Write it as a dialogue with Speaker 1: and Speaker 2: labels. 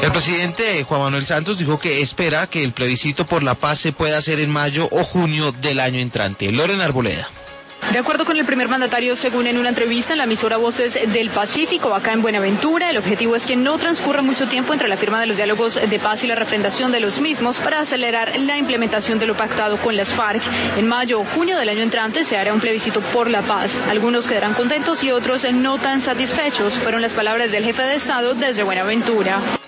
Speaker 1: El presidente Juan Manuel Santos dijo que espera que el plebiscito por la paz se pueda hacer en mayo o junio del año entrante. Lorena Arboleda.
Speaker 2: De acuerdo con el primer mandatario, según en una entrevista en la emisora Voces del Pacífico, acá en Buenaventura, el objetivo es que no transcurra mucho tiempo entre la firma de los diálogos de paz y la refrendación de los mismos para acelerar la implementación de lo pactado con las FARC. En mayo o junio del año entrante se hará un plebiscito por la paz. Algunos quedarán contentos y otros no tan satisfechos, fueron las palabras del jefe de Estado desde Buenaventura.